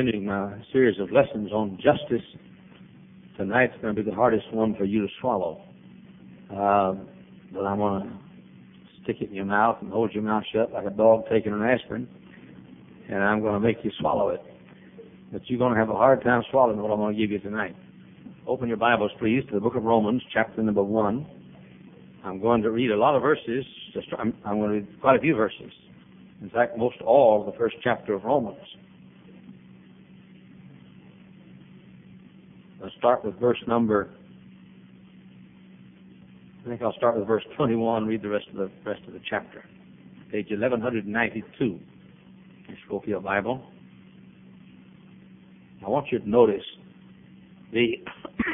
continuing my series of lessons on justice. Tonight's going to be the hardest one for you to swallow. But I'm going to stick it in your mouth and hold your mouth shut like a dog taking an aspirin, and I'm going to make you swallow it. But you're going to have a hard time swallowing what I'm going to give you tonight. Open your Bibles, please, to the book of Romans, chapter number 1. I'm going to read a lot of verses. I'm going to read quite a few verses. In fact, most all of the first chapter of Romans. I'll start with verse 21, read the rest of the chapter. Page 1192 in the Scofield Bible. I want you to notice it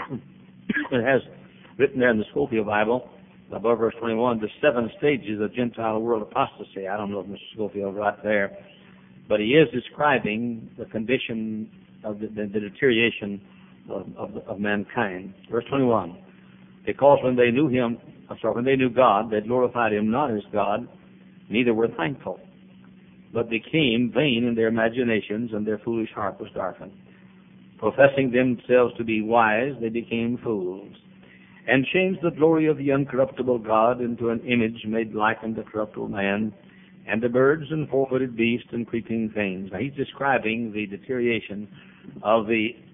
has written there in the Scofield Bible, above verse 21, the 7 stages of Gentile world apostasy. I don't know if Mr. Schofield right there, but he is describing the condition of the deterioration of mankind. Verse 21, because when they knew God, they glorified him not as God, neither were thankful, but became vain in their imaginations, and their foolish heart was darkened. Professing themselves to be wise, they became fools, and changed the glory of the uncorruptible God into an image made like unto corruptible man, and the birds and four-footed beasts and creeping things. Now he's describing the deterioration of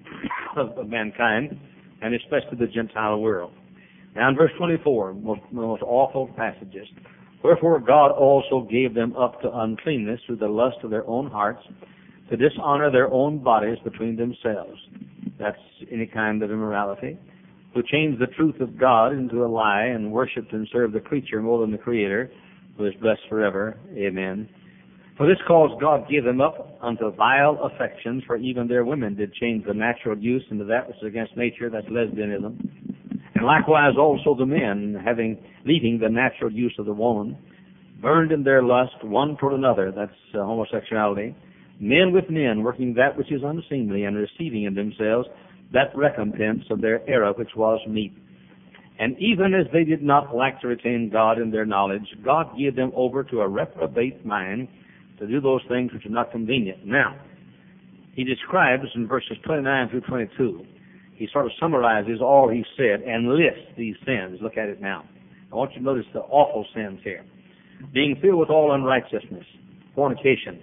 mankind, and especially the Gentile world. Now in verse 24, most awful passages. Wherefore God also gave them up to uncleanness through the lust of their own hearts, to dishonor their own bodies between themselves. That's any kind of immorality. Who changed the truth of God into a lie, and worshipped and served the creature more than the Creator, who is blessed forever. Amen. For this cause God gave them up unto vile affections, for even their women did change the natural use into that which is against nature, that's lesbianism. And likewise also the men, leaving the natural use of the woman, burned in their lust one toward another, that's homosexuality. Men with men, working that which is unseemly, and receiving in themselves that recompense of their error which was meet. And even as they did not like to retain God in their knowledge, God gave them over to a reprobate mind to do those things which are not convenient. Now, he describes in verses 29 through 22, he sort of summarizes all he said and lists these sins. Look at it now. I want you to notice the awful sins here. Being filled with all unrighteousness, fornication,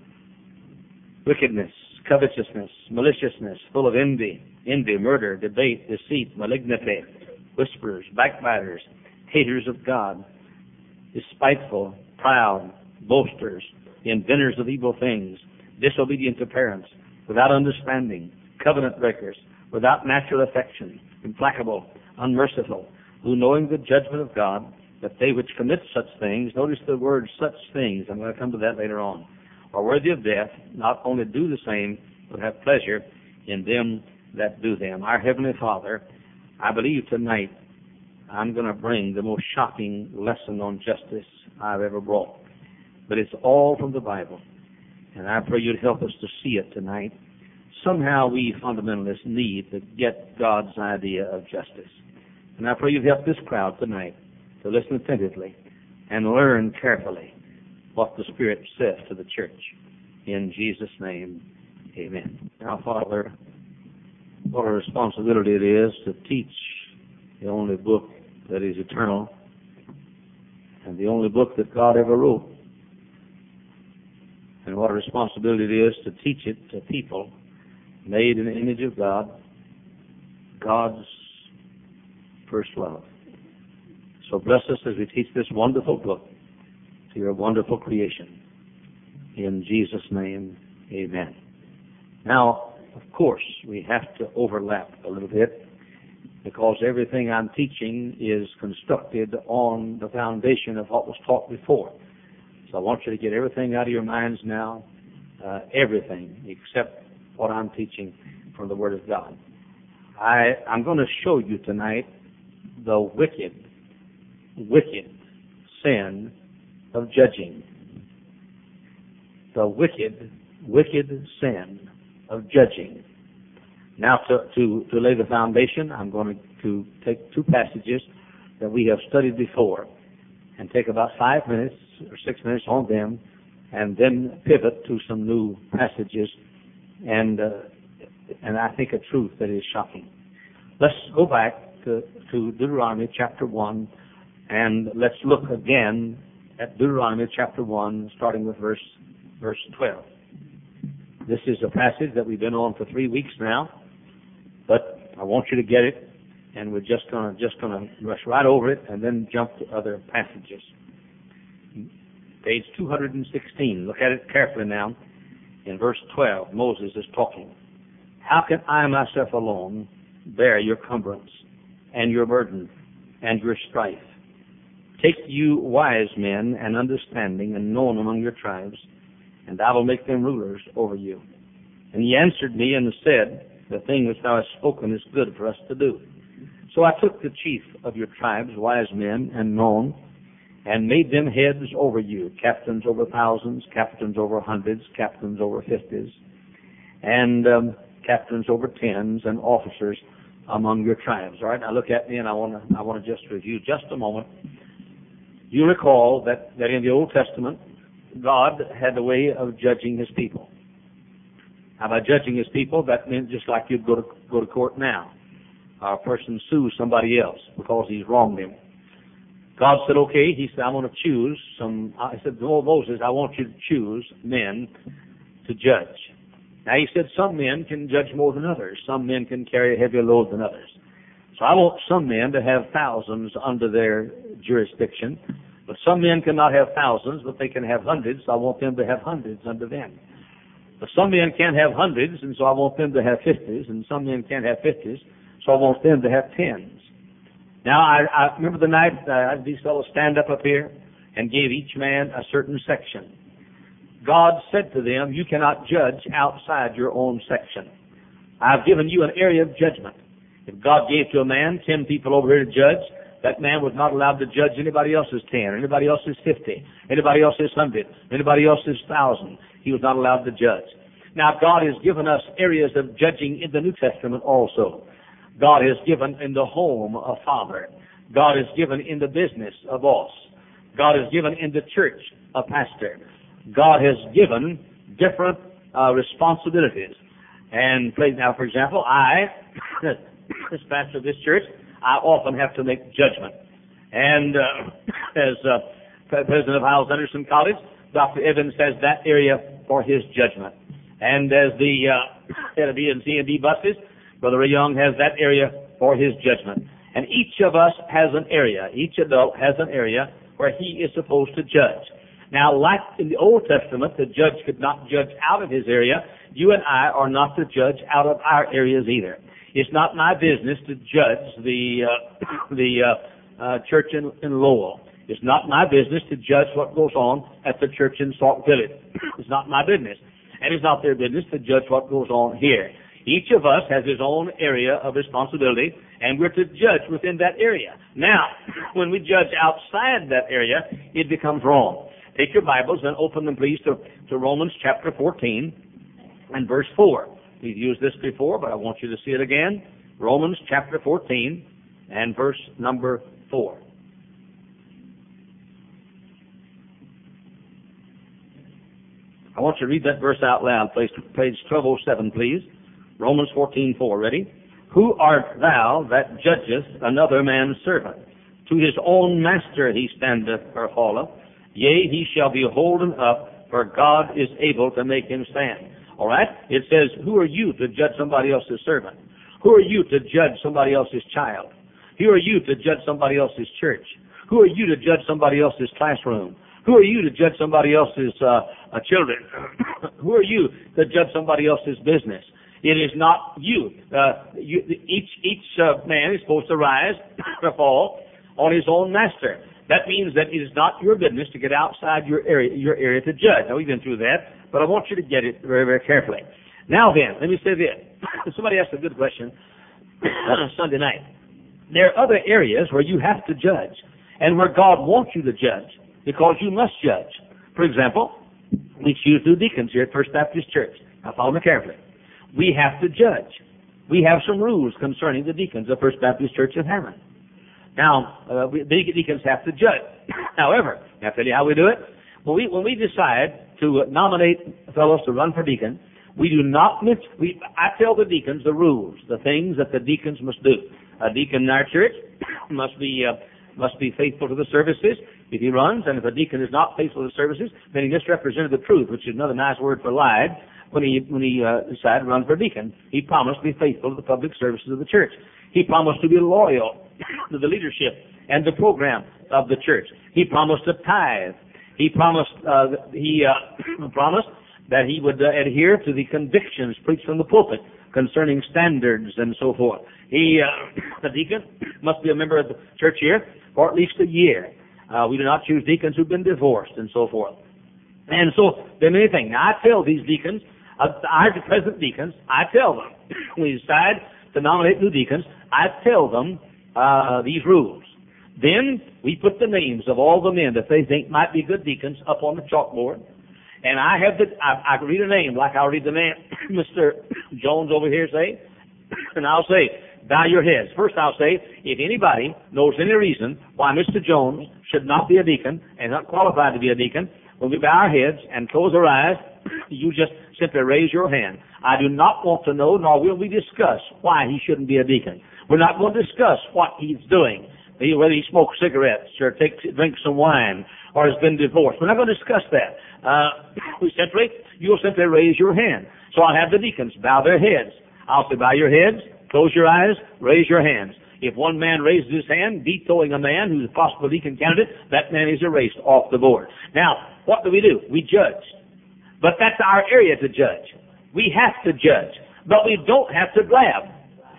wickedness, covetousness, maliciousness, full of envy, murder, debate, deceit, malignity, whisperers, backbiters, haters of God, despiteful, proud, boasters, inventors of evil things, disobedient to parents, without understanding, covenant breakers, without natural affection, implacable, unmerciful, who knowing the judgment of God, that they which commit such things, notice the word such things, I'm going to come to that later on, are worthy of death, not only do the same, but have pleasure in them that do them. Our Heavenly Father, I believe tonight I'm going to bring the most shocking lesson on justice I've ever brought. But it's all from the Bible. And I pray you'd help us to see it tonight. Somehow we fundamentalists need to get God's idea of justice. And I pray you'd help this crowd tonight to listen attentively and learn carefully what the Spirit says to the church. In Jesus' name, amen. Now, Father, what a responsibility it is to teach the only book that is eternal and the only book that God ever wrote. And what a responsibility it is to teach it to people made in the image of God, God's first love. So bless us as we teach this wonderful book to your wonderful creation. In Jesus' name, amen. Now, of course, we have to overlap a little bit because everything I'm teaching is constructed on the foundation of what was taught before. So I want you to get everything out of your minds now, everything except what I'm teaching from the Word of God. I'm going to show you tonight the wicked sin of judging. The wicked sin of judging. Now, to lay the foundation, I'm going to take two passages that we have studied before and take about 5 minutes or 6 minutes on them and then pivot to some new passages and I think a truth that is shocking. Let's go back to Deuteronomy chapter 1, and let's look again at Deuteronomy chapter 1, starting with verse 12. This is a passage that we've been on for 3 weeks now, but I want you to get it, and we're just gonna rush right over it and then jump to other passages. Page 216. Look at it carefully now. In verse 12, Moses is talking. How can I myself alone bear your cumbrance and your burden and your strife? Take you wise men and understanding and known among your tribes, and I will make them rulers over you. And he answered me and said, the thing which thou hast spoken is good for us to do. So I took the chief of your tribes, wise men and known, and made them heads over you, captains over thousands, captains over hundreds, captains over fifties, and captains over tens, and officers among your tribes. All right, now look at me, and I want to just review just a moment. You recall that in the Old Testament, God had a way of judging His people. Now, by judging His people, that meant just like you'd go to court now. A person sues somebody else because he's wronged him. God said, okay. He said, I'm going to choose some. I said, oh, Moses, I want you to choose men to judge. Now, he said some men can judge more than others. Some men can carry a heavier load than others. So I want some men to have thousands under their jurisdiction. But some men cannot have thousands, but they can have hundreds. So I want them to have hundreds under them. But some men can't have hundreds, and so I want them to have fifties. And some men can't have fifties, so I want them to have tens. Now, I remember the night these fellows stand up here and gave each man a certain section. God said to them, you cannot judge outside your own section. I've given you an area of judgment. If God gave to a man 10 people over here to judge, that man was not allowed to judge anybody else's 10, or anybody else's 50, anybody else's 100, anybody else's 1,000. He was not allowed to judge. Now, God has given us areas of judging in the New Testament also. God has given in the home a father. God has given in the business a boss. God has given in the church a pastor. God has given different responsibilities. And now, for example, I, as pastor of this church, I often have to make judgment. And as president of Hyles Anderson College, Dr. Evans has that area for his judgment. And as the head of E&C buses, Brother Ray Young has that area for his judgment. And each of us has an area. Each adult has an area where he is supposed to judge. Now, like in the Old Testament, the judge could not judge out of his area. You and I are not to judge out of our areas either. It's not my business to judge the church in Lowell. It's not my business to judge what goes on at the church in Sauk Village. It's not my business. And it's not their business to judge what goes on here. Each of us has his own area of responsibility, and we're to judge within that area. Now, when we judge outside that area, it becomes wrong. Take your Bibles and open them, please, to Romans chapter 14 and verse 4. We've used this before, but I want you to see it again. Romans chapter 14 and verse number 4. I want you to read that verse out loud, please. Page 1207, please. Romans 14:4. Ready? Who art thou that judgest another man's servant? To his own master he standeth or falleth. Yea, he shall be holden up, for God is able to make him stand. All right? It says, who are you to judge somebody else's servant? Who are you to judge somebody else's child? Who are you to judge somebody else's church? Who are you to judge somebody else's classroom? Who are you to judge somebody else's children? Who are you to judge somebody else's business? It is not you. Each man is supposed to rise or fall on his own master. That means that it is not your business to get outside your area to judge. Now, we've been through that, but I want you to get it very, very carefully. Now then, let me say this. Somebody asked a good question on Sunday night. There are other areas where you have to judge and where God wants you to judge because you must judge. For example, we choose new deacons here at First Baptist Church. Now, follow me carefully. We have to judge. We have some rules concerning the deacons of First Baptist Church of Hammond. Now, the deacons have to judge. However, I'll tell you how we do it. When we decide to nominate fellows to run for deacon, We do not miss. I tell the deacons the rules, the things that the deacons must do. A deacon in our church must be faithful to the services if he runs, and if a deacon is not faithful to the services, then he misrepresented the truth, which is another nice word for lied. When he decided to run for deacon, he promised to be faithful to the public services of the church. He promised to be loyal to the leadership and the program of the church. He promised to tithe. He promised promised that he would adhere to the convictions preached from the pulpit concerning standards and so forth. The deacon must be a member of the church here for at least a year. We do not choose deacons who've been divorced and so forth. And so there are many things. Now, I tell these deacons, our present deacons, I tell them, when we decide to nominate new deacons, I tell them these rules. Then we put the names of all the men that they think might be good deacons up on the chalkboard. And I read a name like I'll read the name Mr. Jones over here say, and I'll say, bow your heads. First I'll say, if anybody knows any reason why Mr. Jones should not be a deacon and not qualified to be a deacon, when we bow our heads and close our eyes, you just simply raise your hand. I do not want to know, nor will we discuss why he shouldn't be a deacon. We're not going to discuss what he's doing, whether he smokes cigarettes or drinks some wine or has been divorced. We're not going to discuss that. You'll simply raise your hand. So I'll have the deacons bow their heads. I'll say, bow your heads, close your eyes, raise your hands. If one man raises his hand, vetoing a man who's a possible deacon candidate, that man is erased off the board. Now, what do? We judge. But that's our area to judge. We have to judge. But we don't have to grab.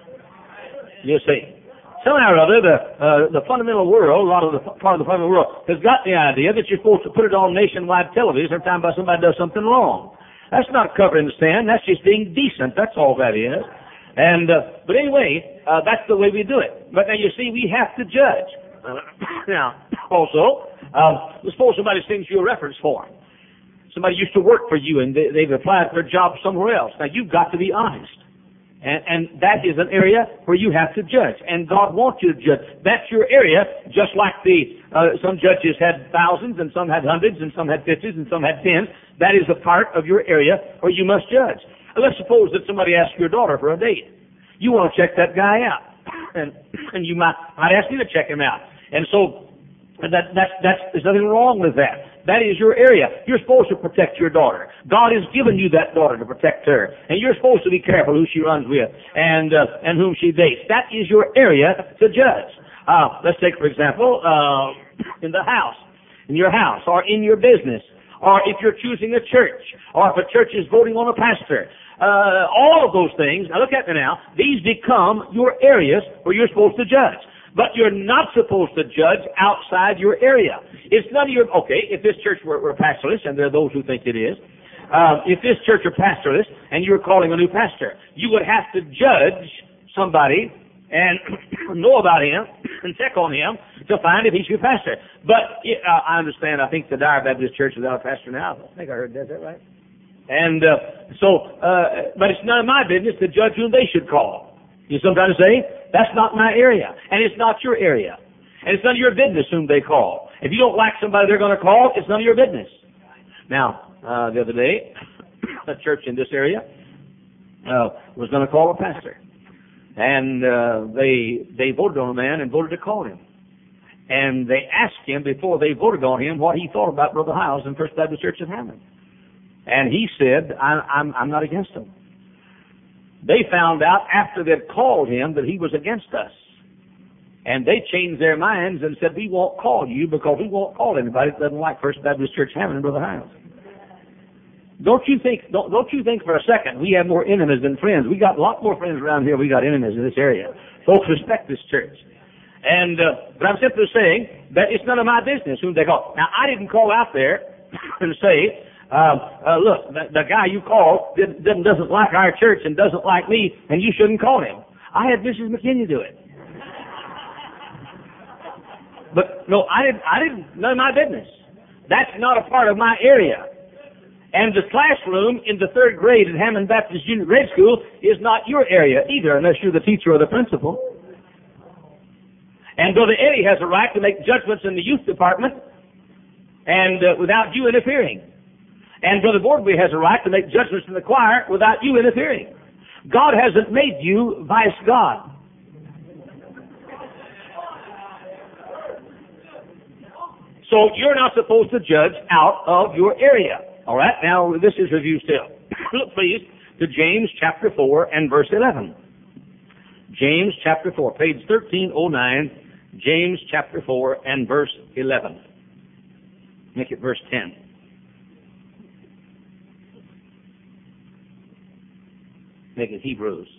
You see. Somehow or other, the fundamental world, part of the fundamental world, has got the idea that you're supposed to put it on nationwide television every time somebody does something wrong. That's not covering the stand. That's just being decent. That's all that is. And but anyway, that's the way we do it. But now you see, we have to judge. Now, also, suppose somebody sends you a reference form. Somebody used to work for you, and they've applied for a job somewhere else. Now, you've got to be honest. And that is an area where you have to judge. And God wants you to judge. That's your area, just like some judges had thousands, and some had hundreds, and some had 50s, and some had 10s. That is a part of your area where you must judge. Let's suppose that somebody asks your daughter for a date. You want to check that guy out. And you might ask you to check him out. And so there's nothing wrong with that. That is your area. You're supposed to protect your daughter. God has given you that daughter to protect her. And you're supposed to be careful who she runs with and whom she dates. That is your area to judge. Let's take, for example, in the house, in your house, or in your business, or if you're choosing a church, or if a church is voting on a pastor. All of those things, now look at me now, these become your areas where you're supposed to judge. But you're not supposed to judge outside your area. It's none of your, if this church were pastorless, and there are those who think it is, if this church were pastorless and you were calling a new pastor, you would have to judge somebody and know about him and check on him to find if he's your pastor. But I understand, I think the Dyer Baptist Church is without a pastor now. I think I heard that. Is that right? And but it's none of my business to judge whom they should call. You sometimes say, that's not my area, and it's not your area. And it's none of your business whom they call. If you don't like somebody they're going to call, it's none of your business. Now, the other day, a church in this area was going to call a pastor. And they voted on a man and voted to call him. And they asked him before they voted on him what he thought about Brother Hiles in First Baptist Church in Hammond. And he said, I'm not against him. They found out after they'd called him that he was against us. And they changed their minds and said, we won't call you because we won't call anybody that doesn't like First Baptist Church Hammond and Brother Hiles. Don't you think for a second we have more enemies than friends? We got a lot more friends around here. We got enemies in this area. Folks respect this church. And but I'm simply saying that it's none of my business whom they call. Now, I didn't call out there and say, look, the guy you called doesn't like our church and doesn't like me, and you shouldn't call him. I had Mrs. McKinney do it. But no, I didn't. None of my business. That's not a part of my area. And the classroom in the third grade at Hammond Baptist Junior Grade School is not your area either, unless you're the teacher or the principal. And Brother Eddie has a right to make judgments in the youth department, and without you interfering. And Brother Bordby has a right to make judgments in the choir without you interfering. God hasn't made you vice God. So you're not supposed to judge out of your area. All right, now this is review still. Look, please, to James chapter 4 and verse 11. James chapter 4, page 1309, James chapter 4 and verse 11. Make it verse 10. Make it Hebrews.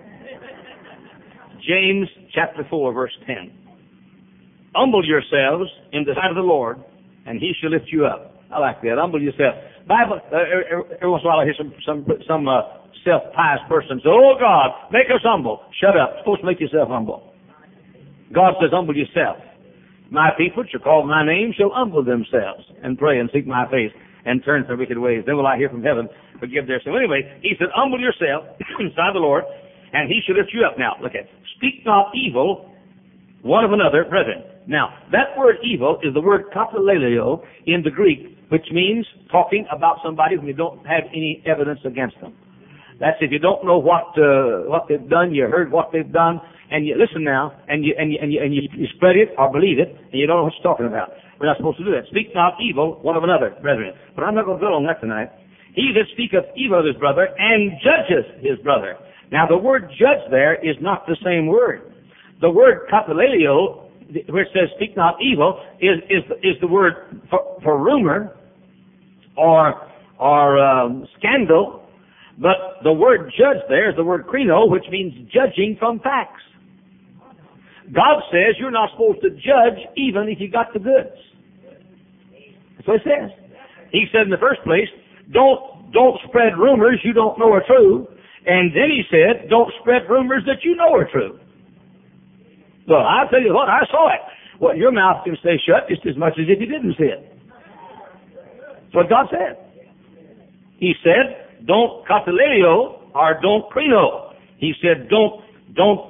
James chapter 4, verse 10. Humble yourselves in the sight of the Lord, and he shall lift you up. I like that. Humble yourself. Bible. Every once in a while I hear some self-pious person say, "Oh God, make us humble." Shut up. You're supposed to make yourself humble. God says, "Humble yourself. My people shall call my name, shall humble themselves, and pray and seek my face, and turn from wicked ways. Then will I hear from heaven, forgive their sin." Anyway, he said, "Humble yourself inside the Lord, and he shall lift you up." Now, look at it. Speak not evil one of another, brethren. Now, that word evil is the word katalelio in the Greek, which means talking about somebody when you don't have any evidence against them. That's if you don't know what they've done, you heard what they've done, and you listen now, and you spread it or believe it, and you don't know what you're talking about. We're not supposed to do that. Speak not evil one of another, brethren. But I'm not going to dwell on that tonight. He that speaketh evil of his brother and judgeth his brother. Now, the word judge there is not the same word. The word katalelio, where it says speak not evil, is the word for rumor or scandal. But the word judge there is the word krino, which means judging from facts. God says you're not supposed to judge even if you got the goods. That's what it says. He said in the first place, don't spread rumors you don't know are true. And then he said, don't spread rumors that you know are true. Well, I'll tell you what, I saw it. Well, your mouth can stay shut just as much as if you didn't see it. That's what God said. He said, don't katalelio or don't krino. He said, don't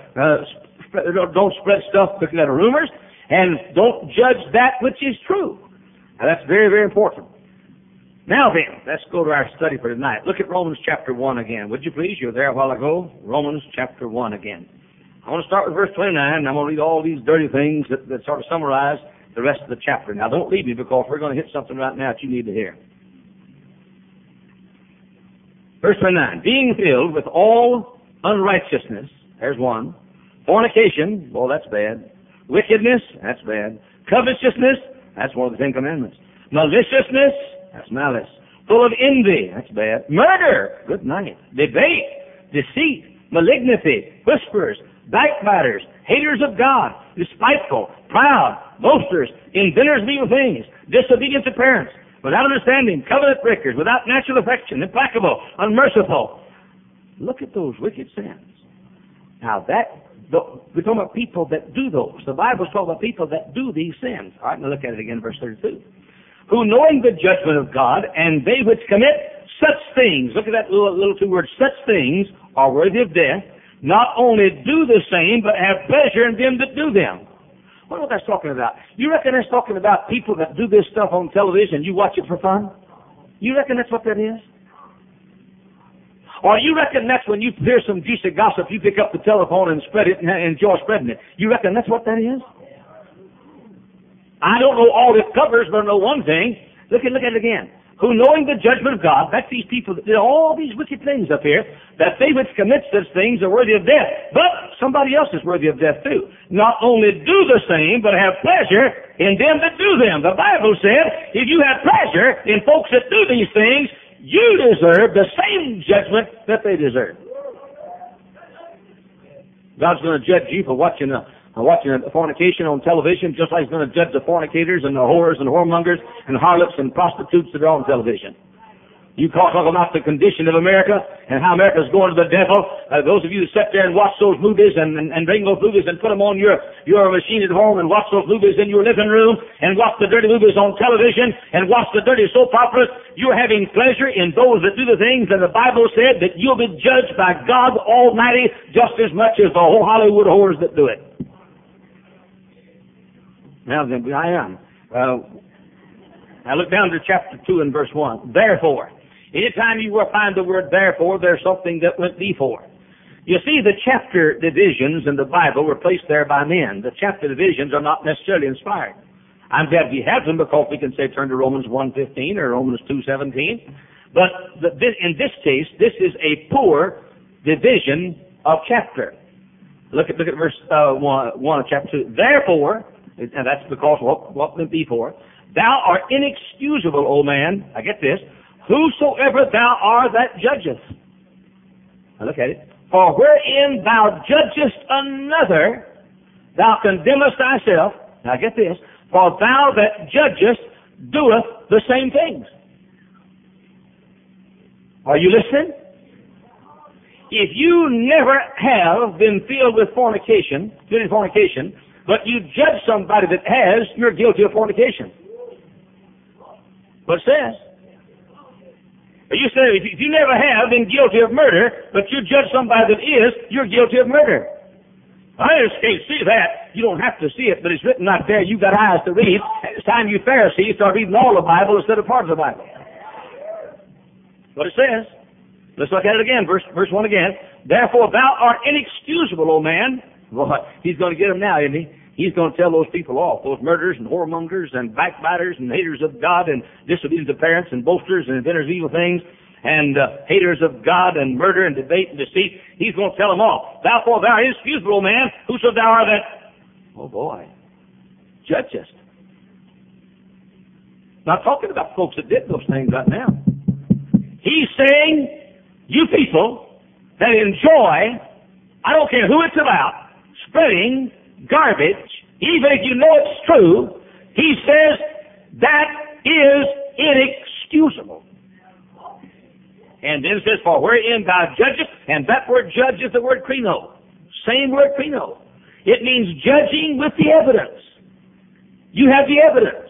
spread stuff looking at rumors, and don't judge that which is true. Now, that's very, very important. Now then, let's go to our study for tonight. Look at Romans chapter 1 again. Would you please? You were there a while ago. Romans chapter 1 again. I want to start with verse 29, and I'm going to read all these dirty things that sort of summarize the rest of the chapter. Now, don't leave me, because we're going to hit something right now that you need to hear. Verse 29, being filled with all unrighteousness, there's one. Fornication, well, that's bad. Wickedness, that's bad. Covetousness, that's one of the 10 Commandments. Maliciousness, that's malice. Full of envy, that's bad. Murder, good night. Debate, deceit, malignity, whisperers, backbiters, haters of God, despiteful, proud, boasters, inventors of evil things, disobedient to parents, without understanding, covenant breakers, without natural affection, implacable, unmerciful. Look at those wicked sins. Now we're talking about people that do those. The Bible's talking about people that do these sins. All right, now look at it again, verse 32. Who knowing the judgment of God, and they which commit such things, look at that little two words, such things are worthy of death, not only do the same, but have pleasure in them that do them. I wonder what that's talking about. You reckon that's talking about people that do this stuff on television, you watch it for fun? You reckon that's what that is? Or you reckon that's when you hear some juicy gossip, you pick up the telephone and spread it and enjoy spreading it? You reckon that's what that is? I don't know all it covers, but I know one thing. Look at it again. Who knowing the judgment of God, that's these people that did all these wicked things up here, that they which commit such things are worthy of death. But somebody else is worthy of death too. Not only do the same, but have pleasure in them that do them. The Bible said, if you have pleasure in folks that do these things, you deserve the same judgment that they deserve. God's going to judge you for watching fornication on television, just like he's going to judge the fornicators and the whores and whoremongers and harlots and prostitutes that are on television. You talk about the condition of America and how America's going to the devil. Those of you that sit there and watch those movies and bring those movies and put them on your machine at home and watch those movies in your living room and watch the dirty movies on television and watch the dirty soap operas, you're having pleasure in those that do the things that the Bible said that you'll be judged by God Almighty just as much as the whole Hollywood whores that do it. Now then, I am. Now look down to chapter 2 and verse 1. Therefore. Anytime you will find the word therefore, there's something that went before. You see, the chapter divisions in the Bible were placed there by men. The chapter divisions are not necessarily inspired. I'm glad we have them because we can say turn to Romans 1:15 or Romans 2:17. But in this case, this is a poor division of chapter. Look at verse 1 of chapter 2. Therefore, and that's because what went before, thou art inexcusable, O man. I get this. Whosoever thou art that judgeth. Now look at it. For wherein thou judgest another, thou condemnest thyself. Now get this. For thou that judgest doeth the same things. Are you listening? If you never have been filled with fornication, but you judge somebody that has, you're guilty of fornication. What it says. You say, if you never have been guilty of murder, but you judge somebody that is, you're guilty of murder. I just can't see that. You don't have to see it, but it's written out there. You've got eyes to read. It's time you Pharisees start reading all the Bible instead of part of the Bible. What it says. Let's look at it again. Verse 1 again. Therefore thou art inexcusable, O man. Boy, he's going to get them now, isn't he? He's going to tell those people off, those murderers and whoremongers and backbiters and haters of God and disobedient to parents and boasters and inventors of evil things and haters of God and murder and debate and deceit. He's going to tell them all. Therefore thou art inexcusable, O man, whoso thou art that, oh boy, judgest. Not talking about folks that did those things right now. He's saying, you people that enjoy, I don't care who it's about, spreading garbage, even if you know it's true, he says that is inexcusable. And then it says, for wherein thou judgest, and that word judge is the word krino. Same word krino. It means judging with the evidence. You have the evidence.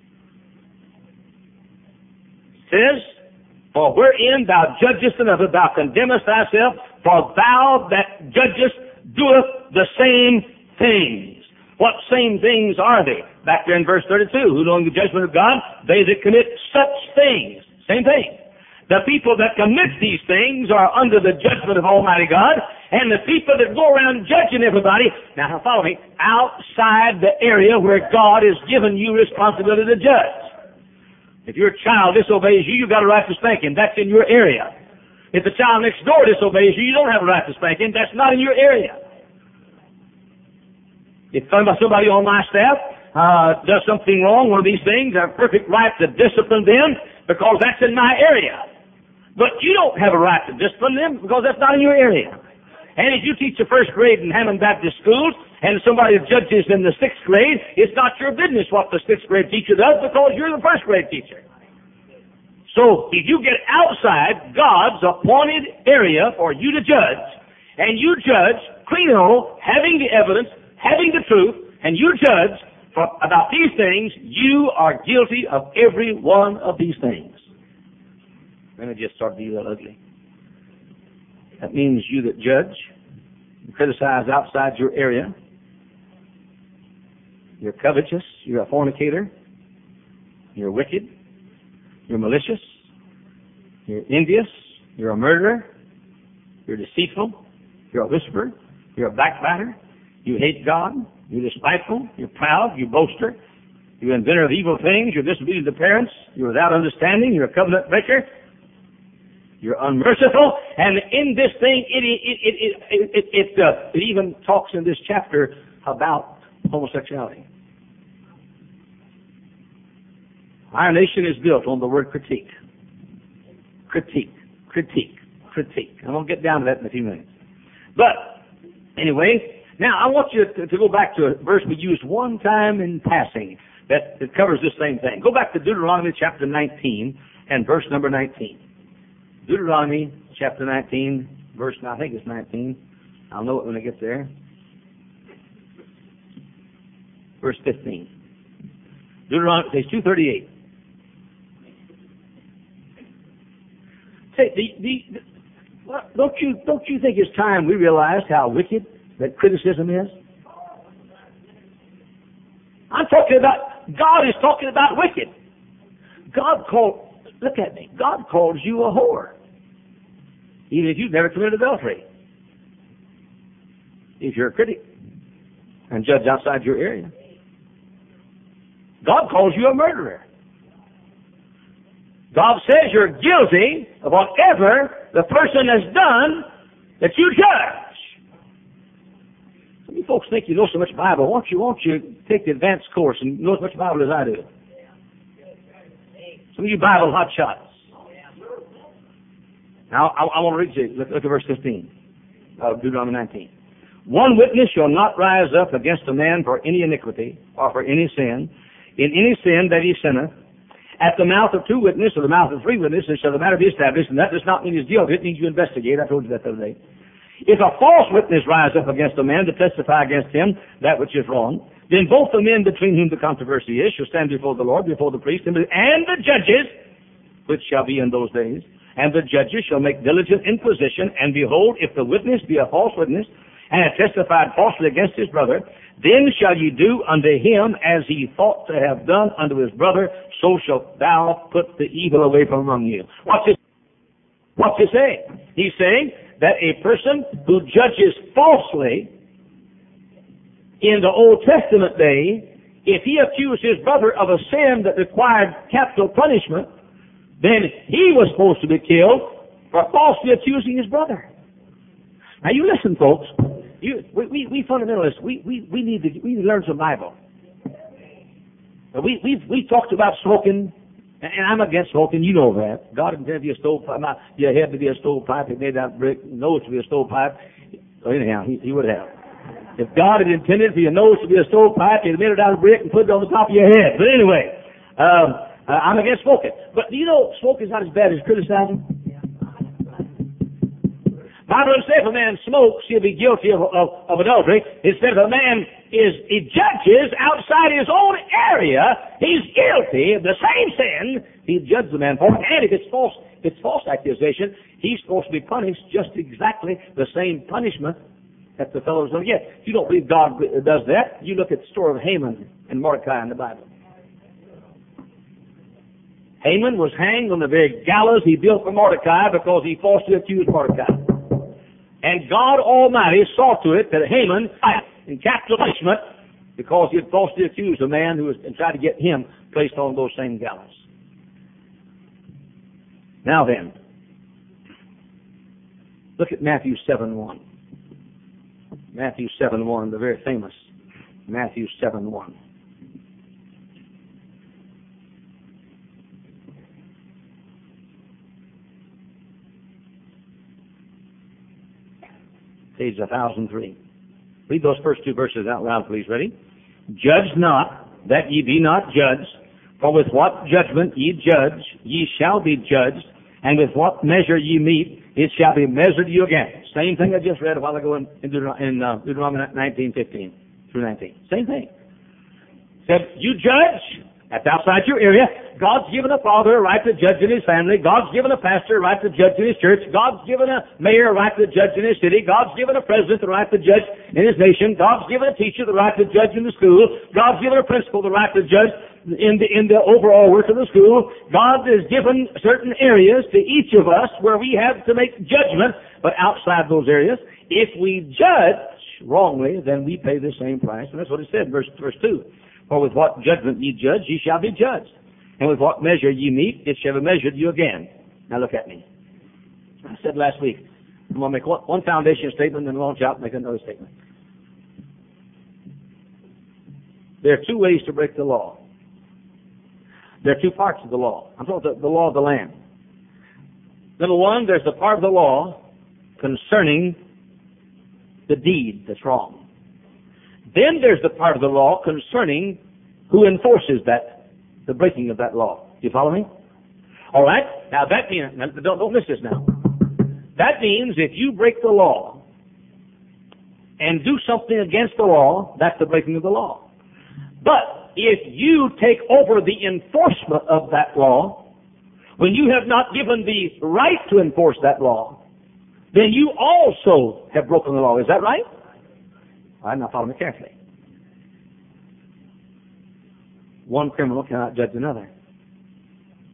It says, for wherein thou judgest another, thou condemnest thyself, for thou that judgest doeth the same things. What same things are they? Back there in verse 32, who knowing the judgment of God, they that commit such things. Same thing. The people that commit these things are under the judgment of Almighty God, and the people that go around judging everybody, now follow me, outside the area where God has given you responsibility to judge. If your child disobeys you, you've got a right to spank him. That's in your area. If the child next door disobeys you, you don't have a right to spank him. That's not in your area. If somebody on my staff does something wrong, one of these things, I have perfect right to discipline them because that's in my area. But you don't have a right to discipline them because that's not in your area. And if you teach the first grade in Hammond Baptist schools and somebody judges in the 6th grade, it's not your business what the 6th grade teacher does because you're the first grade teacher. So if you get outside God's appointed area for you to judge, and you judge, krino, having the evidence, having the truth, and you judge about these things, you are guilty of every one of these things. Then it just started to be a little ugly. That means you that judge, you criticize outside your area, you're covetous, you're a fornicator, you're wicked, you're malicious, you're envious, you're a murderer, you're deceitful, you're a whisperer, you're a backbiter, you hate God, you're despiteful, you're proud, you're boaster, you're an inventor of evil things, you're disobedient to parents, you're without understanding, you're a covenant breaker, you're unmerciful, and in this thing, it even talks in this chapter about homosexuality. Our nation is built on the word critique. Critique, critique, critique. I'm going to get down to that in a few minutes. But, anyway, now I want you to go back to a verse we used one time in passing that covers this same thing. Go back to Deuteronomy chapter 19 and verse number 19. Deuteronomy chapter 19, verse, I think it's 19. I'll know it when I get there. Verse 15. Deuteronomy, page 238. Say, don't you think it's time we realize how wicked that criticism is? I'm talking about, God is talking about wicked. look at me, God calls you a whore. Even if you've never committed adultery. If you're a critic and judge outside your area. God calls you a murderer. God says you're guilty of whatever the person has done that you judge. Some of you folks think you know so much Bible. Won't you take the advanced course and know as much Bible as I do? Some of you Bible hot shots. Now, I want to read you. Look at verse 15 of Deuteronomy 19. One witness shall not rise up against a man for any iniquity or for any sin, in any sin that he sinneth. At the mouth of two witnesses or the mouth of three witnesses shall the matter be established, and that does not mean he's guilty. It means you investigate. I told you that the other day. If a false witness rise up against a man to testify against him that which is wrong, then both the men between whom the controversy is shall stand before the Lord, before the priest, and the judges, which shall be in those days. And the judges shall make diligent inquisition, and behold, if the witness be a false witness, and hath testified falsely against his brother, then shall ye do unto him as he thought to have done unto his brother, so shalt thou put the evil away from among you. What's he saying? He's saying that a person who judges falsely in the Old Testament day, if he accused his brother of a sin that required capital punishment, then he was supposed to be killed for falsely accusing his brother. Now you listen, folks. We fundamentalists, we need to learn some Bible. We've talked about smoking, and I'm against smoking. You know that. God intended to be a stovepipe. Your head to be a stovepipe. He made that brick nose to be a stovepipe. So anyhow, he would have. If God had intended for your nose to be a stovepipe, he'd have made it out of brick and put it on the top of your head. But anyway, I'm against smoking. But you know, smoking is not as bad as criticizing. Bible doesn't say if a man smokes, he'll be guilty of adultery. It says if a man he judges outside his own area, he's guilty of the same sin. He judges the man for it. And if it's false accusation, he's supposed to be punished just exactly the same punishment that the fellow's going to get. If you don't believe God does that, you look at the story of Haman and Mordecai in the Bible. Haman was hanged on the very gallows he built for Mordecai because he falsely accused Mordecai. And God Almighty saw to it that Haman died in capital punishment because he had falsely accused a man and tried to get him placed on those same gallows. Now then, look at Matthew 7:1. Matthew 7:1, the very famous Matthew 7:1. Page 1003. Read those first two verses out loud, please. Ready? Judge not, that ye be not judged, for with what judgment ye judge, ye shall be judged, and with what measure ye meet, it shall be measured to you again. Same thing I just read a while ago in Deuteronomy 19:15 through 19. Same thing. Said, you judge. That's outside your area. God's given a father a right to judge in his family. God's given a pastor a right to judge in his church. God's given a mayor a right to judge in his city. God's given a president the right to judge in his nation. God's given a teacher the right to judge in the school. God's given a principal the right to judge in the overall work of the school. God has given certain areas to each of us where we have to make judgment, but outside those areas, if we judge wrongly, then we pay the same price. And that's what it said in verse 2. For with what judgment ye judge, ye shall be judged. And with what measure ye meet, it shall be measured you again. Now look at me. I said last week, I'm going to make one foundation statement and then launch out and make another statement. There are two ways to break the law. There are two parts of the law. I'm talking about the law of the land. Number one, there's the part of the law concerning the deed that's wrong. Then there's the part of the law concerning who enforces the breaking of that law. Do you follow me? All right. Now that means, don't miss this now. That means if you break the law and do something against the law, that's the breaking of the law. But if you take over the enforcement of that law, when you have not given the right to enforce that law, then you also have broken the law. Is that right? All right, now follow me carefully. One criminal cannot judge another.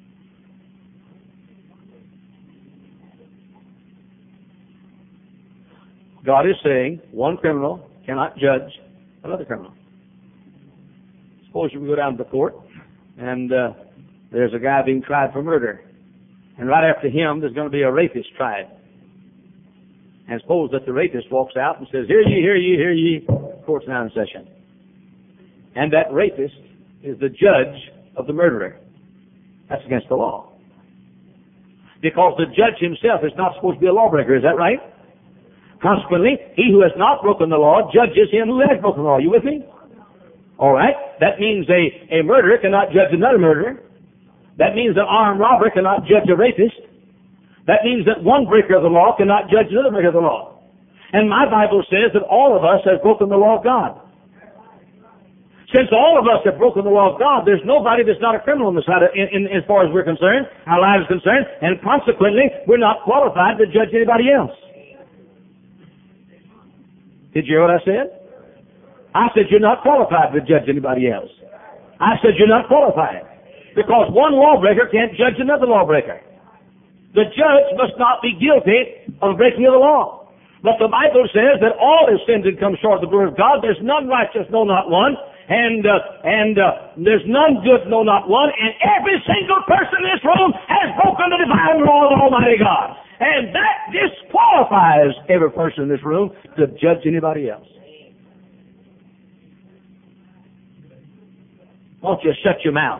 God is saying one criminal cannot judge another criminal. Suppose you go down to the court and there's a guy being tried for murder. And right after him, there's going to be a rapist tried. And suppose that the rapist walks out and says, "Hear ye, hear ye, hear ye." Court's now in session. And that rapist is the judge of the murderer. That's against the law. Because the judge himself is not supposed to be a lawbreaker. Is that right? Consequently, he who has not broken the law judges him who has broken the law. You with me? All right. That means a murderer cannot judge another murderer. That means an armed robber cannot judge a rapist. That means that one breaker of the law cannot judge another breaker of the law. And my Bible says that all of us have broken the law of God. Since all of us have broken the law of God, there's nobody that's not a criminal on the side as far as we're concerned, our lives are concerned, and consequently, we're not qualified to judge anybody else. Did you hear what I said? I said you're not qualified to judge anybody else. I said you're not qualified. Because one lawbreaker can't judge another lawbreaker. The judge must not be guilty of breaking of the law. But the Bible says that all have sinned and come short of the glory of God. There's none righteous, no, not one. And there's none good, no, not one. And every single person in this room has broken the divine law of Almighty God. And that disqualifies every person in this room to judge anybody else. Won't you shut your mouth?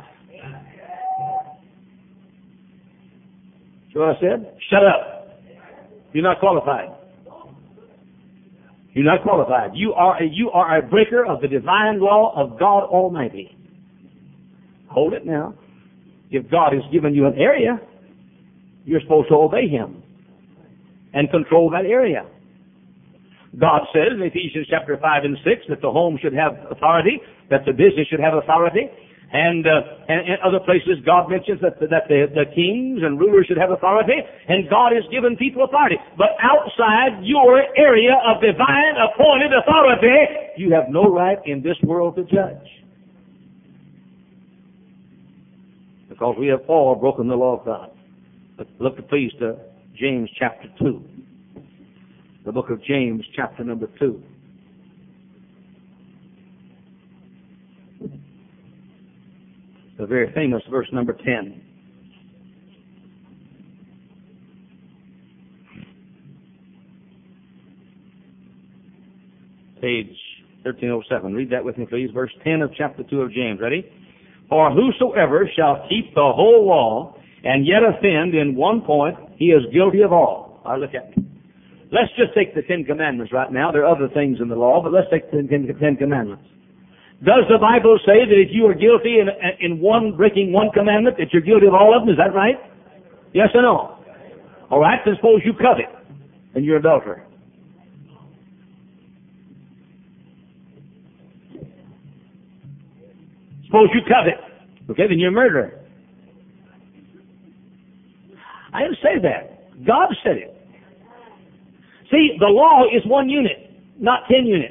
See what I said? Shut up. You're not qualified. You're not qualified. You are a breaker of the divine law of God Almighty. Hold it now. If God has given you an area, you're supposed to obey Him and control that area. God says in Ephesians chapter 5 and 6 that the home should have authority, that the business should have authority. And other places God mentions that the kings and rulers should have authority, and God has given people authority. But outside your area of divine appointed authority, you have no right in this world to judge. Because we have all broken the law of God. Look please to James chapter 2. The book of James chapter number 2. The very famous verse number 10. Page 1307. Read that with me, please. Verse 10 of chapter 2 of James. Ready? For whosoever shall keep the whole law and yet offend in one point, he is guilty of all. All right, look at me. Let's just take the Ten Commandments right now. There are other things in the law, but let's take the Ten Commandments. Does the Bible say that if you are guilty in breaking one commandment, that you're guilty of all of them? Is that right? Yes or no? All right, then suppose you covet and you're an adulterer. Suppose you covet. Okay, then you're a murderer. I didn't say that. God said it. See, the law is one unit, not 10 units.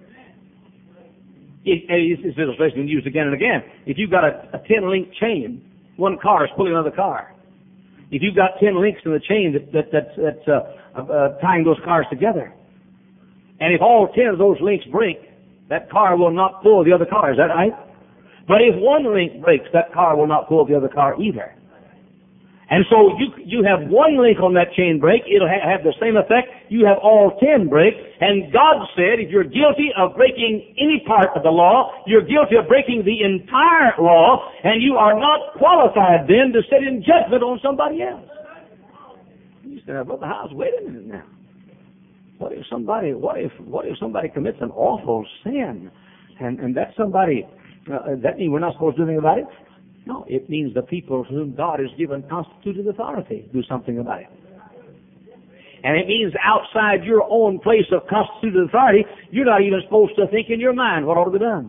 This illustration is used again and again. If you've got a 10-link chain, one car is pulling another car. If you've got 10 links in the chain that's tying those cars together, and if all 10 of those links break, that car will not pull the other car. Is that right? But if one link breaks, that car will not pull the other car either. And so you have one link on that chain break, it'll have the same effect. You have all 10 break. And God said if you're guilty of breaking any part of the law, you're guilty of breaking the entire law, and you are not qualified then to sit in judgment on somebody else. You say, Brother Howes, wait a minute now. What if somebody commits an awful sin, and that somebody, that means we're not supposed to do anything about it? No, it means the people to whom God has given constituted authority do something about it. And it means outside your own place of constituted authority, you're not even supposed to think in your mind what ought to be done.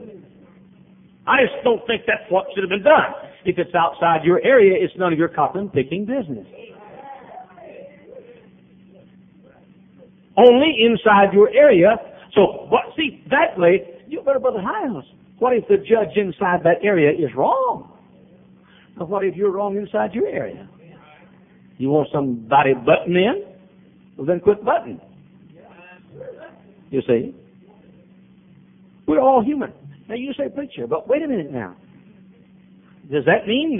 I just don't think that's what should have been done. If it's outside your area, it's none of your cotton-picking business. Only inside your area. So, see, that way, you better, Brother Hiles. What if the judge inside that area is wrong? Now, what if you're wrong inside your area? You want somebody butting in? Well, then quit butting. You see? We're all human. Now you say, preacher, but wait a minute now. Does that mean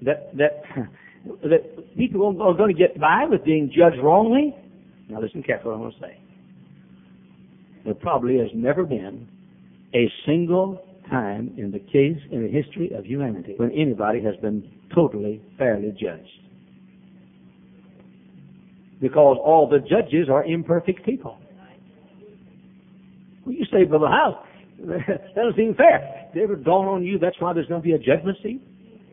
that people are going to get by with being judged wrongly? Now listen carefully what I'm going to say. There probably has never been a single time in the history of humanity when anybody has been totally fairly judged. Because all the judges are imperfect people. Well, you say, Brother House, that doesn't seem fair. Did it ever dawn on you that's why there's going to be a judgment seat?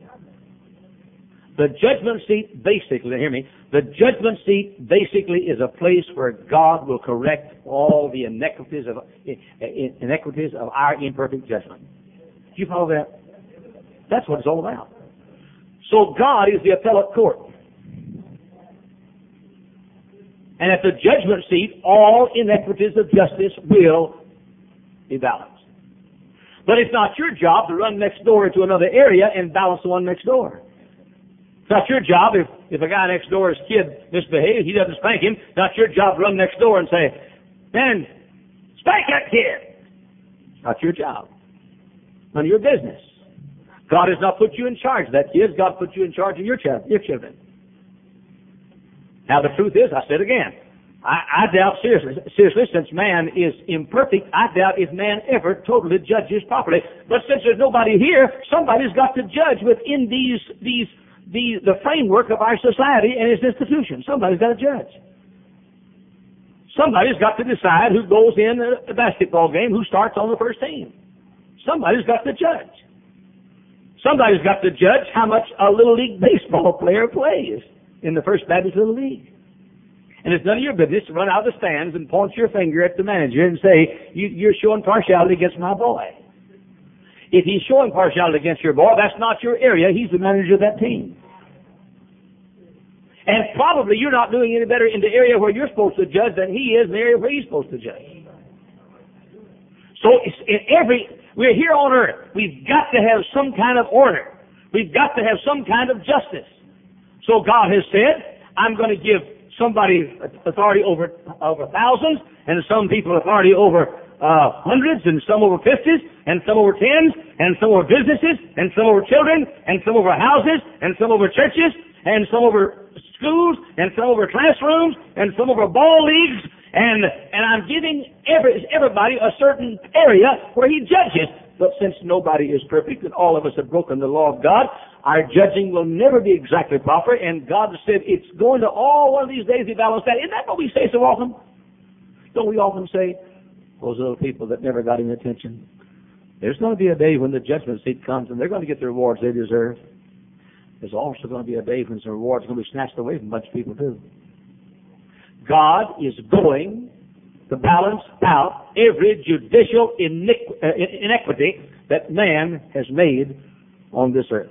The judgment seat basically, hear me, the judgment seat basically is a place where God will correct all the inequities of our imperfect judgment. Do you follow that? That's what it's all about. So God is the appellate court. And at the judgment seat, all inequities of justice will be balanced. But it's not your job to run next door into another area and balance the one next door. It's not your job if a guy next door's kid misbehaves, he doesn't spank him. It's not your job to run next door and say, man, spank that kid. It's not your job. None of your business. God has not put you in charge of that kid. God put you in charge of your children. Now the truth is, I said again, I doubt seriously, since man is imperfect, I doubt if man ever totally judges properly. But since there's nobody here, somebody's got to judge within the framework of our society and its institutions. Somebody's got to judge. Somebody's got to decide who goes in a basketball game, who starts on the first team. Somebody's got to judge. Somebody's got to judge how much a Little League baseball player plays in the First Baptist Little League. And it's none of your business to run out of the stands and point your finger at the manager and say, you're showing partiality against my boy. If he's showing partiality against your boy, that's not your area. He's the manager of that team. And probably you're not doing any better in the area where you're supposed to judge than he is in the area where he's supposed to judge. So we're here on earth. We've got to have some kind of order. We've got to have some kind of justice. So God has said, I'm going to give somebody authority over thousands, and some people authority over hundreds, and some over 50s, and some over 10s, and some over businesses, and some over children, and some over houses, and some over churches, and some over schools, and some over classrooms, and some over ball leagues, and I'm giving everybody a certain area where he judges. But since nobody is perfect and all of us have broken the law of God, our judging will never be exactly proper, and God said it's going to all one of these days be balanced out. Isn't that what we say so often? Don't we often say, those little people that never got any attention? There's going to be a day when the judgment seat comes and they're going to get the rewards they deserve. There's also going to be a day when some rewards are going to be snatched away from a bunch of people too. God is going to balance out every judicial inequity that man has made on this earth.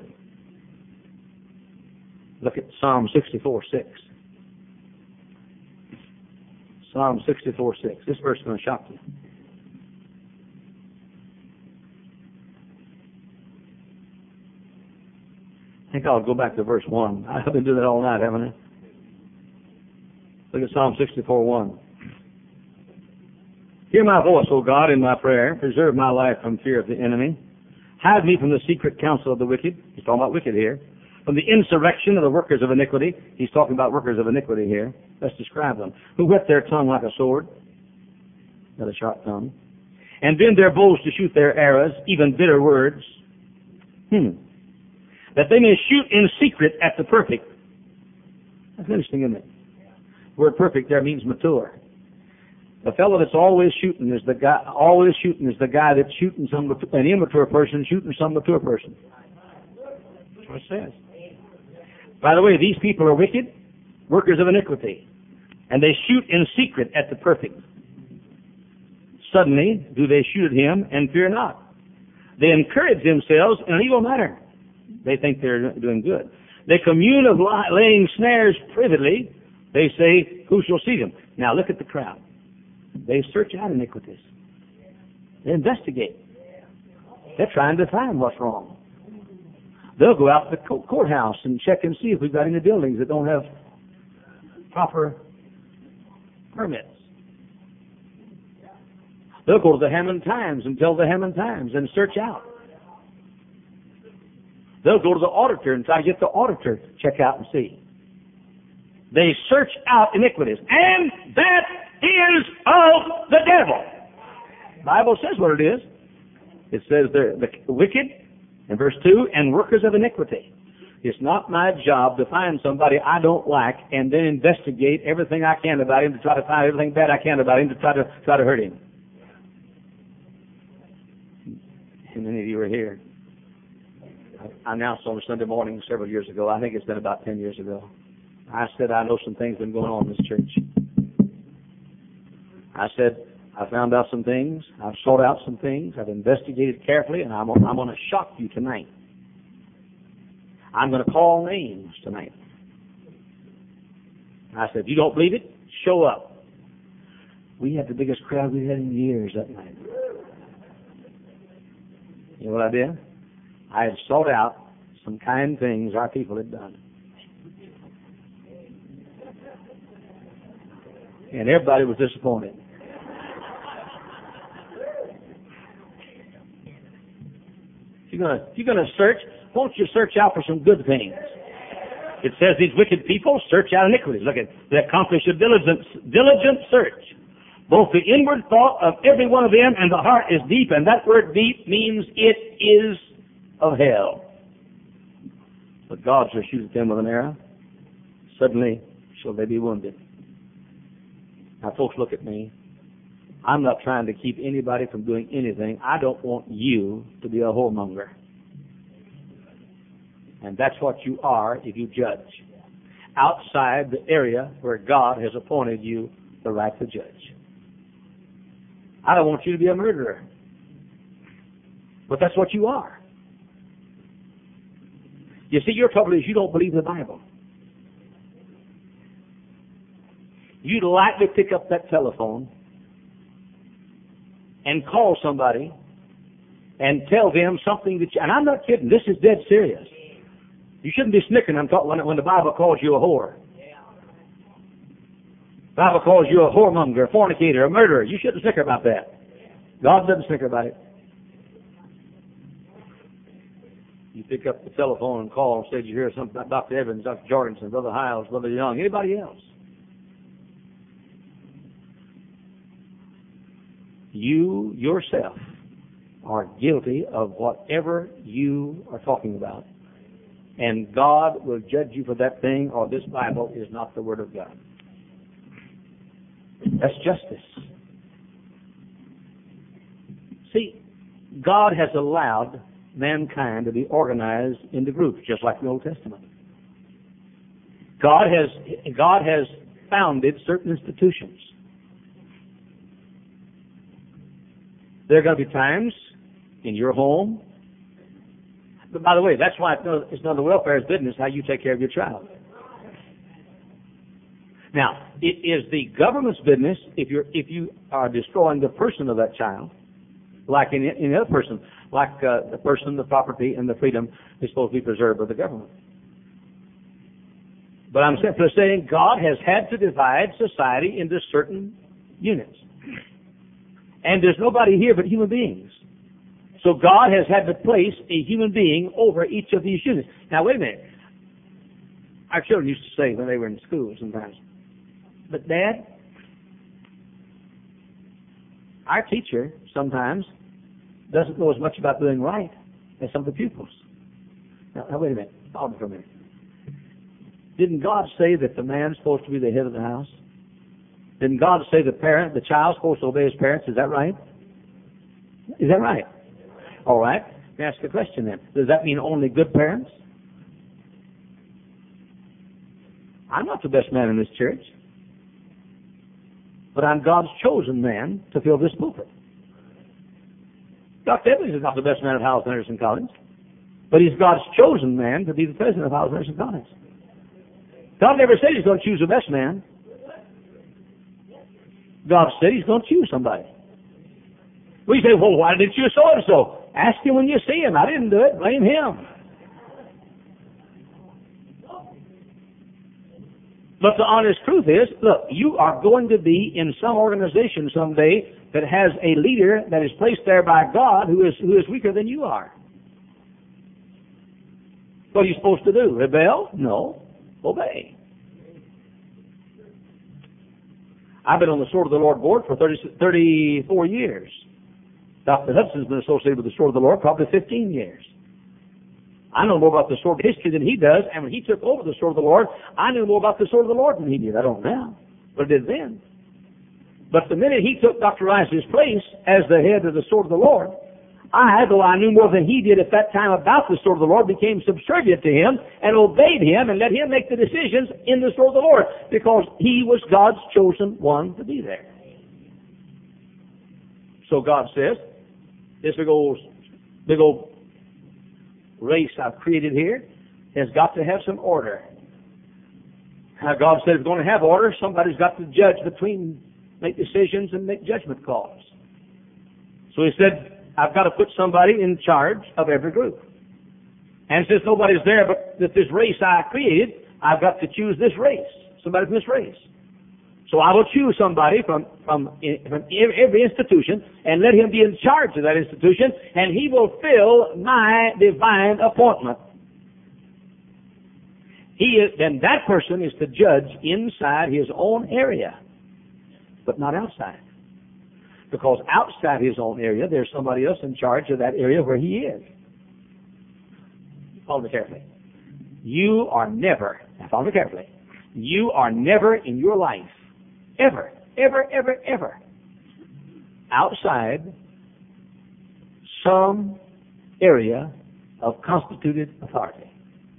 Look at Psalm 64:6. Psalm 64:6. This verse is going to shock you. I think I'll go back to verse 1. I've been doing that all night, haven't I? Look at Psalm 64:1. Hear my voice, O God, in my prayer. Preserve my life from fear of the enemy. Hide me from the secret counsel of the wicked. He's talking about wicked here. From the insurrection of the workers of iniquity. He's talking about workers of iniquity here. Let's describe them. Who whet their tongue like a sword. Got a sharp tongue. And bend their bows to shoot their arrows, even bitter words. That they may shoot in secret at the perfect. That's interesting, isn't it? The word perfect there means mature. The fellow that's always shooting is the guy. That's shooting an immature person, shooting some mature person. That's what it says. By the way, these people are wicked, workers of iniquity, and they shoot in secret at the perfect. Suddenly do they shoot at him and fear not. They encourage themselves in an evil manner. They think they're doing good. They commune of laying snares privately. They say, who shall see them? Now look at the crowd. They search out iniquities. They investigate. They're trying to find what's wrong. They'll go out to the courthouse and check and see if we've got any buildings that don't have proper permits. They'll go to the Hammond Times and tell the Hammond Times and search out. They'll go to the auditor and try to get the auditor to check out and see. They search out iniquities. And that is of the devil. The Bible says what it is. It says the wicked, in verse 2, and workers of iniquity. It's not my job to find somebody I don't like and then investigate everything I can about him to try to find everything bad I can about him to try to hurt him. And many of you are here. I announced on Sunday morning several years ago, I think it's been about 10 years ago, I said, I know some things have been going on in this church. I said, I found out some things, I've sought out some things, I've investigated carefully, and I'm going to shock you tonight. I'm going to call names tonight. I said, if you don't believe it, show up. We had the biggest crowd we've had in years that night. You know what I did? I had sought out some kind things our people had done. And everybody was disappointed. If you're going to search, won't you search out for some good things? It says these wicked people search out iniquities. Look at, they accomplish a diligent search. Both the inward thought of every one of them and the heart is deep, and that word deep means it is of hell. But God shall shoot at them with an arrow. Suddenly shall they be wounded. Now, folks, look at me. I'm not trying to keep anybody from doing anything. I don't want you to be a whoremonger. And that's what you are if you judge. Outside the area where God has appointed you the right to judge. I don't want you to be a murderer. But that's what you are. You see, your trouble is you don't believe the Bible. You'd likely pick up that telephone and call somebody and tell them something that you, and I'm not kidding, this is dead serious. You shouldn't be snickering when the Bible calls you a whore. The Bible calls you a whoremonger, a fornicator, a murderer. You shouldn't snicker about that. God doesn't snicker about it. You pick up the telephone and call and say, did you hear something about Dr. Evans, Dr. Jorgensen, Brother Hiles, Brother Young, anybody else? You yourself are guilty of whatever you are talking about. And God will judge you for that thing, or this Bible is not the Word of God. That's justice. See, God has allowed mankind to be organized into groups, just like the Old Testament. God has founded certain institutions. There are going to be times in your home. But by the way, that's why it's none of the welfare's business how you take care of your child. Now, it is the government's business if you are destroying the person of that child, like any other person, like the person, the property, and the freedom is supposed to be preserved by the government. But I'm simply saying God has had to divide society into certain units. And there's nobody here but human beings. So God has had to place a human being over each of these units. Now, wait a minute. Our children used to say when they were in school sometimes, but Dad, our teacher sometimes doesn't know as much about doing right as some of the pupils. Now wait a minute. Hold on for a minute. Didn't God say that the man's supposed to be the head of the house? Didn't God say the child's supposed to obey his parents? Is that right? Is that right? All right. Let me ask the question then. Does that mean only good parents? I'm not the best man in this church. But I'm God's chosen man to fill this pulpit. Dr. Evans is not the best man at Howells Anderson College. But he's God's chosen man to be the president of Howells Anderson College. God never said he's going to choose the best man. God said he's going to choose somebody. We say, well, why didn't you so-and-so? Ask him when you see him. I didn't do it. Blame him. But the honest truth is, look, you are going to be in some organization someday that has a leader that is placed there by God who is weaker than you are. What are you supposed to do? Rebel? No. Obey. I've been on the Sword of the Lord board for 34 years. Dr. Hudson's been associated with the Sword of the Lord probably 15 years. I know more about the sword history than he does, and when he took over the Sword of the Lord, I knew more about the Sword of the Lord than he did. I don't now, but I did then. But the minute he took Dr. Rice's place as the head of the Sword of the Lord, though I knew more than he did at that time about the Sword of the Lord, became subservient to him and obeyed him and let him make the decisions in the Sword of the Lord, because he was God's chosen one to be there. So God says, this big old race I've created here has got to have some order. Now God said, if it's going to have order, somebody's got to judge make decisions and make judgment calls. So he said, I've got to put somebody in charge of every group. And since nobody's there but that this race I created, I've got to choose this race, somebody from this race. So I will choose somebody from every institution and let him be in charge of that institution, and he will fill my divine appointment. Then that person is to judge inside his own area, but not outside. Because outside his own area, there's somebody else in charge of that area where he is. Follow me carefully. Follow me carefully. You are never in your life, ever, outside some area of constituted authority.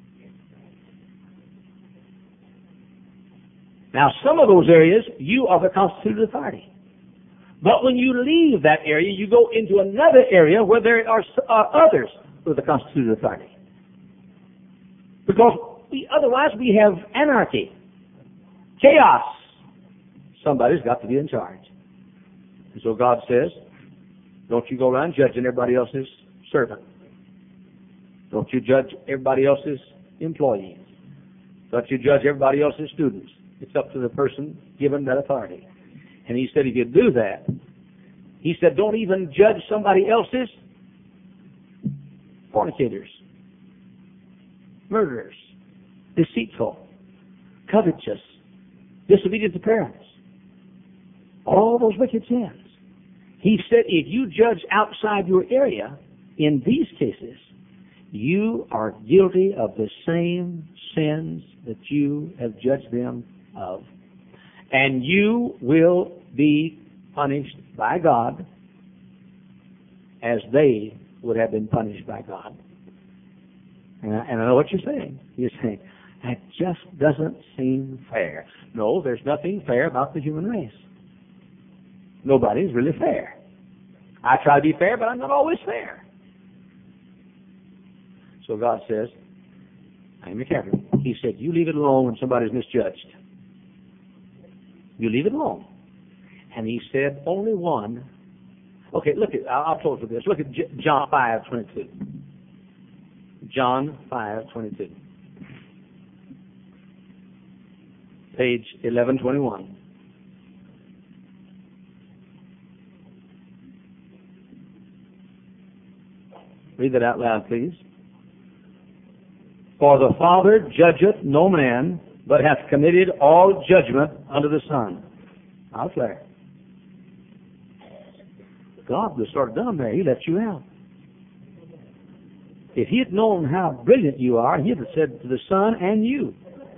Now, some of those areas, you are the constituted authority. But when you leave that area, you go into another area where there are others with the constituted authority. Because otherwise we have anarchy, chaos. Somebody's got to be in charge. And so God says, don't you go around judging everybody else's servant. Don't you judge everybody else's employees. Don't you judge everybody else's students. It's up to the person given that authority. And he said, if you do that, he said, don't even judge somebody else's fornicators, murderers, deceitful, covetous, disobedient to parents, all those wicked sins. He said, if you judge outside your area, in these cases, you are guilty of the same sins that you have judged them of. And you will be punished by God as they would have been punished by God. And I know what you're saying. You're saying, that just doesn't seem fair. No, there's nothing fair about the human race. Nobody's really fair. I try to be fair, but I'm not always fair. So God says, be careful. He said, you leave it alone when somebody's misjudged. You leave it alone. And he said, only one. Okay, I'll close with this. Look at John 5:22. John 5:22. Page 1121. Read that out loud, please. For the Father judgeth no man, but hath committed all judgment unto the Son. How's that? God was sort of dumb there. He let you out. If he had known how brilliant you are, he'd have said to the Son and you.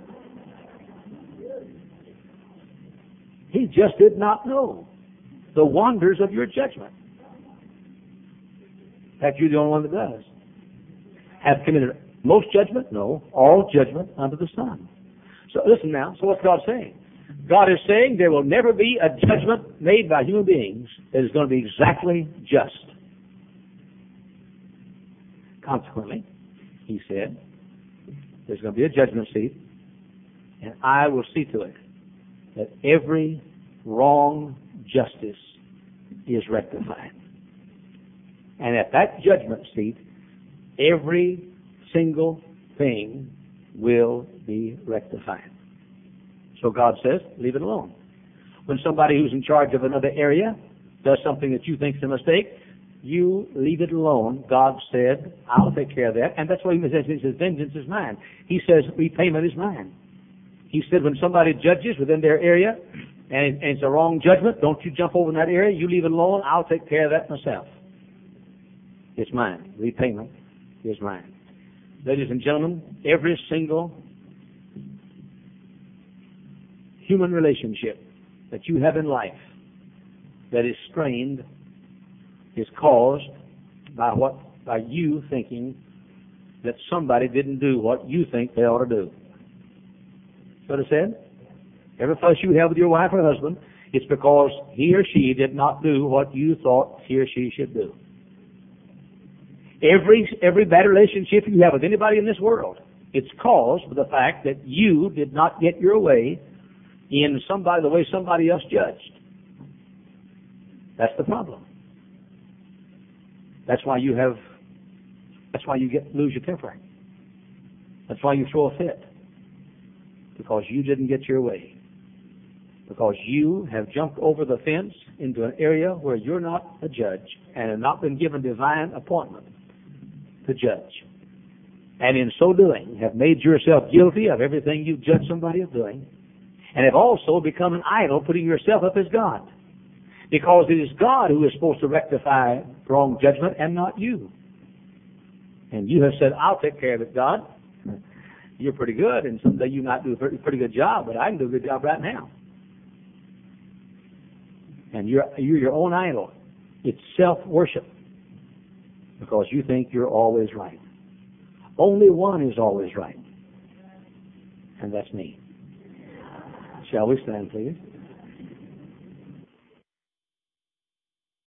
He just did not know the wonders of your judgment. In fact, you're the only one that does. Hath committed most judgment? No. All judgment unto the Son. So listen now. So what's God saying? God is saying there will never be a judgment made by human beings that is going to be exactly just. Consequently, he said, there's going to be a judgment seat, and I will see to it that every wrong justice is rectified. And at that judgment seat, every single thing will be rectified. So God says, leave it alone. When somebody who's in charge of another area does something that you think is a mistake, you leave it alone. God said, I'll take care of that. And that's why he says, vengeance is mine. He says, repayment is mine. He said, when somebody judges within their area, and it's a wrong judgment, don't you jump over in that area. You leave it alone. I'll take care of that myself. It's mine. Repayment is mine. Ladies and gentlemen, every single human relationship that you have in life that is strained is caused by you thinking that somebody didn't do what you think they ought to do. What I said? Every fuss you have with your wife or husband, it's because he or she did not do what you thought he or she should do. Every bad relationship you have with anybody in this world, it's caused by the fact that you did not get your way in the way somebody else judged. That's the problem. That's why you lose your temper. That's why you throw a fit. Because you didn't get your way. Because you have jumped over the fence into an area where you're not a judge and have not been given divine appointment to judge. And in so doing, have made yourself guilty of everything you've judged somebody of doing, and have also become an idol, putting yourself up as God. Because it is God who is supposed to rectify wrong judgment and not you. And you have said, I'll take care of it, God. You're pretty good, and someday you might do a pretty good job, but I can do a good job right now. And you're your own idol. It's self-worship. Because you think you're always right. Only one is always right. And that's me. Shall we stand, please?